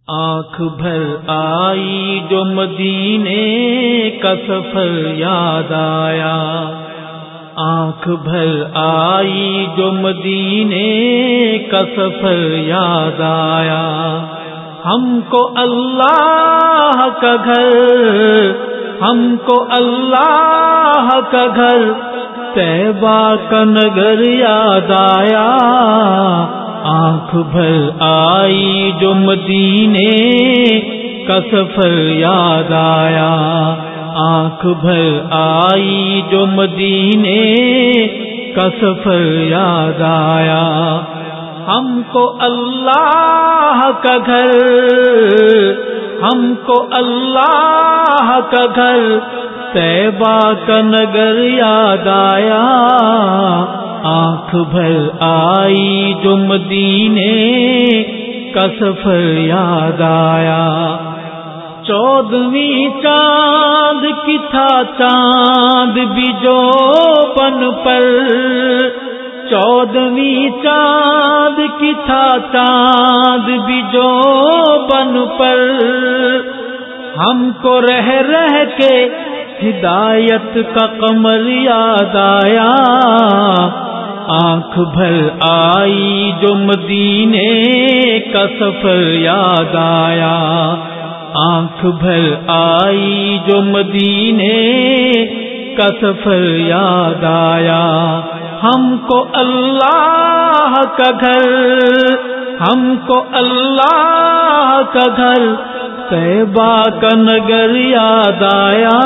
آنکھ بھر آئی جو مدینے کا سفر یاد آیا، آنکھ بھر آئی جو مدینے کا سفر یاد آیا، ہم کو اللہ کا گھر، ہم کو اللہ کا گھر طیبہ کا نگر یاد آیا، آنکھ بھر آئی جو مدینے کا سفر یاد آیا، آنکھ بھر آئی جو مدینے کا سفر یاد آیا، ہم کو اللہ کا گھر، ہم کو اللہ کا گھر طیبہ کا نگر یاد آیا، آنکھ بھر آئی جو مدینے کا سفر یاد آیا، 14ویں چاند کی تھا چاند بھی جو بن پر، 14ویں چاند کی تھا چاند بھی جو بن پر، ہم کو رہ رہ کے ہدایت کا قمر یاد آیا، آنکھ بھر آئی جو مدینے کا سفر یاد آیا، آنکھ بھر آئی جو مدینے کا سفر یاد آیا، ہم کو اللہ کا گھر، ہم کو اللہ کا گھر طیبہ کا نگر یاد آیا،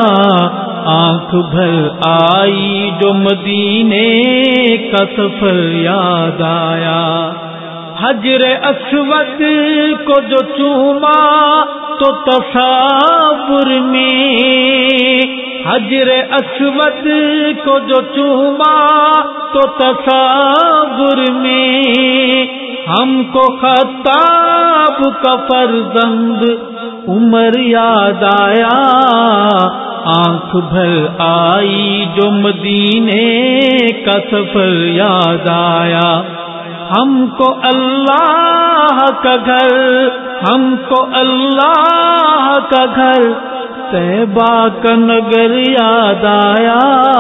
آنکھ بھر آئی جو مدینے کا سفر یاد آیا، حجر اسود کو جو چوما تو تصور میں، حجر اسود کو جو چوما تو تصور میں، ہم کو خطاب کا فرزند عمر یاد آیا، آنکھ بھر آئی جو مدینے کا سفر یاد آیا، ہم کو اللہ کا گھر، ہم کو اللہ کا گھر طیبہ کا نگر یاد آیا،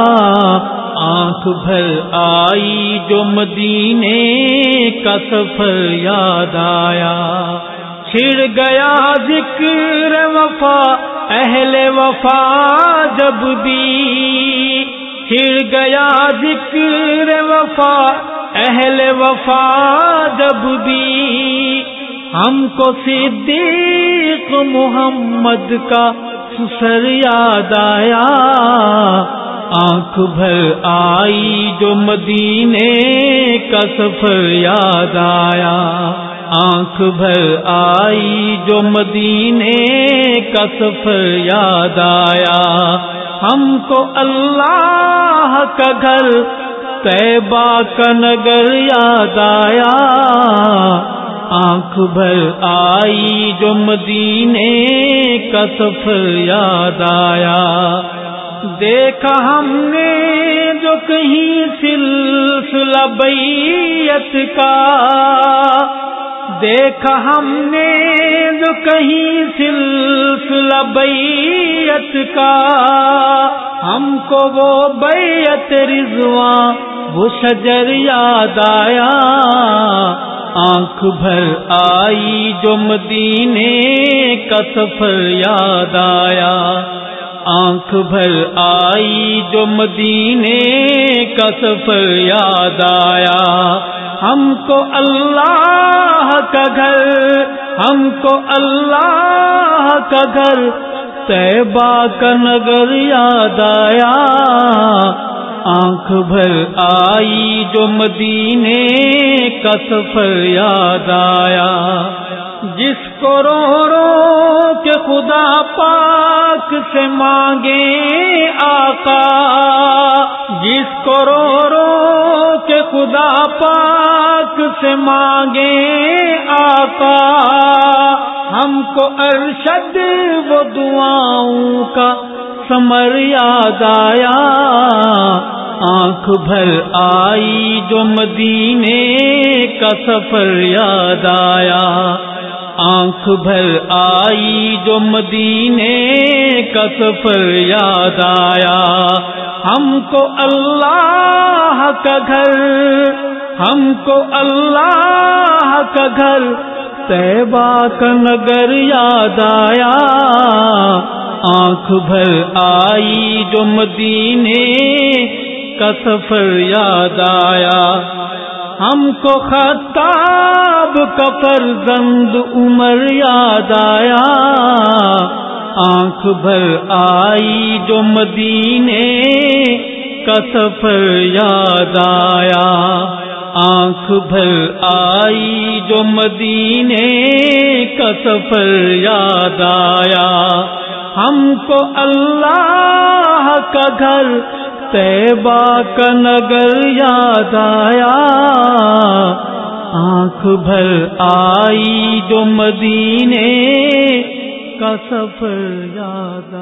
آنکھ بھر آئی جو مدینے کا سفر یاد آیا، چھڑ گیا ذکر وفا اہل وفا جب بھی، چھڑ گیا ذکر وفا اہل وفا جب بھی، ہم کو صدیق محمد کا سسر یاد آیا، آنکھ بھر آئی جو مدینے کا سفر یاد آیا، آنکھ بھر آئی جو مدینے کا سفر یاد آیا، ہم کو اللہ کا گھر طیبہ کا نگر یاد آیا، آنکھ بھر آئی جو مدینے کا سفر یاد آیا، دیکھا ہم نے جو کہیں سلسلہ بیعت کا، دیکھا ہم نے جو کہیں سلسلہ بیعت کا، ہم کو وہ بیعت رضوان وہ شجر یاد آیا، آنکھ بھر آئی جو مدینے کا سفر یاد آیا، آنکھ بھر آئی جو مدینے کا سفر یاد آیا، ہم کو اللہ کا گھر، ہم کو اللہ کا گھر طیبہ کا نگر یاد آیا، آنکھ بھر آئی جو مدینے کا سفر یاد آیا، جس کو رو رو کے خدا پاک سے مانگے آقا، جس کو رو رو کے خدا پاک سے مانگے آقا، ہم کو ارشد وہ دعاؤں کا ثمر یاد آیا، آنکھ بھر آئی جو مدینے کا سفر یاد آیا، آنکھ بھر آئی جو مدینے کا سفر یاد آیا. ہم کو اللہ کا گھر، ہم کو اللہ کا گھر، طیبہ کا نگر یاد آیا. آنکھ بھر آئی جو مدینے کا سفر یاد آیا. ہم کو خطاب کا فرزند عمر یاد آیا. آنکھ بھر آئی جو مدینے کا سفر یاد آیا. آنکھ بھر آئی جو مدینے کا سفر یاد آیا. ہم کو اللہ کا گھر، طیبہ کا نگر یاد آیا. آنکھ بھر آئی جو مدینے کا سفر یاد آیا.